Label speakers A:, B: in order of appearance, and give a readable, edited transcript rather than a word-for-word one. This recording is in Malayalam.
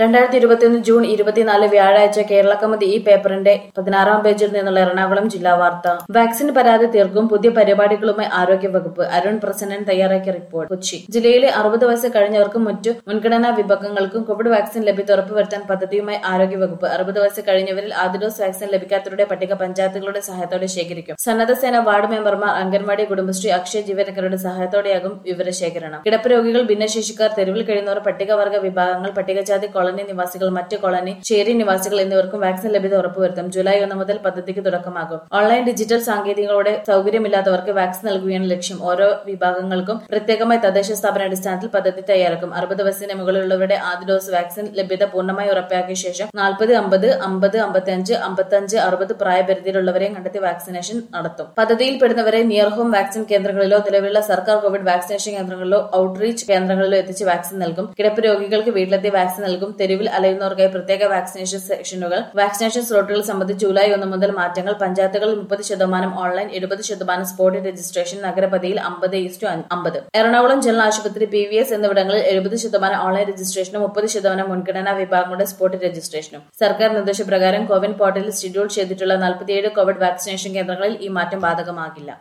A: 2021 ജൂൺ 24 വ്യാഴാഴ്ച കേരള കൗമുദി ഈ പേപ്പറിന്റെ 16-ാം പേജിൽ നിന്നുള്ള എറണാകുളം ജില്ലാ വാർത്ത. വാക്സിൻ പരാതി തീർക്കും പുതിയ പരിപാടികളുമായി ആരോഗ്യവകുപ്പ്. അരുൺ പ്രസന്നൻ തയ്യാറാക്കിയ റിപ്പോർട്ട്. കൊച്ചി ജില്ലയിലെ 60 വയസ്സ് കഴിഞ്ഞവർക്കും മറ്റു മുൻഗണനാ വിഭാഗങ്ങൾക്കും കോവിഡ് വാക്സിൻ ലഭ്യത ഉറപ്പുവരുത്താൻ പദ്ധതിയുമായി ആരോഗ്യവകുപ്പ്. 60 വയസ്സ് കഴിഞ്ഞവരിൽ ആദ്യ ഡോസ് വാക്സിൻ ലഭിക്കാത്തവരുടെ പട്ടിക പഞ്ചായത്തുകളുടെ സഹായത്തോടെ ശേഖരിക്കും. സന്നദ്ധ സേന, വാർഡ് മെമ്പർമാർ, അംഗൻവാടി, കുടുംബശ്രീ, അക്ഷയ ജീവനക്കാരുടെ സഹായത്തോടെയാകും വിവരശേഖരണം. കിടപ്പ് രോഗികൾ, ഭിന്നശേഷിക്കാർ, തെരുവിൽ കഴിയുന്നവർ, പട്ടികവർഗ വിഭാഗങ്ങൾ, പട്ടികജാതി കോളനി നിവാസികൾ, മറ്റ് കോളനി, ചേരി നിവാസികൾ എന്നിവർക്കും വാക്സിൻ ലഭ്യത ഉറപ്പുവരുത്തും. ജൂലൈ 1 മുതൽ പദ്ധതിക്ക് തുടക്കമാകും. ഓൺലൈൻ ഡിജിറ്റൽ സാങ്കേതികതയോടെ സൗകര്യമില്ലാത്തവർക്ക് വാക്സിൻ നൽകുകയാണ് ലക്ഷ്യം. ഓരോ വിഭാഗങ്ങൾക്കും പ്രത്യേകമായി തദ്ദേശ സ്ഥാപന അടിസ്ഥാനത്തിൽ പദ്ധതി തയ്യാറാക്കും. 60 വയസ്സിന് മുകളിലുള്ളവരുടെ ആദ്യ ഡോസ് വാക്സിൻ ലഭ്യത പൂർണ്ണമായി ഉറപ്പാക്കിയ ശേഷം 40, 50, 50, 55, 55, 60 പ്രായപരിധിയിലുള്ളവരെയും കണ്ടെത്തി വാക്സിനേഷൻ നടത്തും. പദ്ധതിയിൽപ്പെടുന്നവരെ നിയർ ഹോം വാക്സിൻ കേന്ദ്രങ്ങളിലോ നിലവിലുള്ള സർക്കാർ കോവിഡ് വാക്സിനേഷൻ കേന്ദ്രങ്ങളിലോ ഔട്ട്റീച്ച് കേന്ദ്രങ്ങളിലോ എത്തിച്ച് വാക്സിൻ നൽകും. കിടപ്പ് രോഗികൾക്ക് വീട്ടിലെത്തി വാക്സിൻ നൽകും. തെരുവിൽ അലയുന്നവർക്കായി പ്രത്യേക വാക്സിനേഷൻ സെക്ഷനുകൾ. വാക്സിനേഷൻ സ്ലോട്ടുകൾ സംബന്ധിച്ച് ജൂലൈ 1 മുതൽ മാറ്റങ്ങൾ. പഞ്ചായത്തുകളിൽ 30% ഓൺലൈൻ, 70% സ്പോട്ട് രജിസ്ട്രേഷൻ. നഗരപതിയിൽ 50:50. എറണാകുളം ജനറൽ ആശുപത്രി, PVS എന്നിവിടങ്ങളിൽ 70% ഓൺലൈൻ രജിസ്ട്രേഷനും 30% മുൻഗണനാ വിഭാഗങ്ങളുടെ സ്പോട്ട് രജിസ്ട്രേഷനും. സർക്കാർ നിർദ്ദേശപ്രകാരം കോവിൻ പോർട്ടലിൽ ഷെഡ്യൂൾ ചെയ്തിട്ടുള്ള 47 കോവിഡ് വാക്സിനേഷൻ കേന്ദ്രങ്ങളിൽ ഈ മാറ്റം ബാധകമാകില്ല.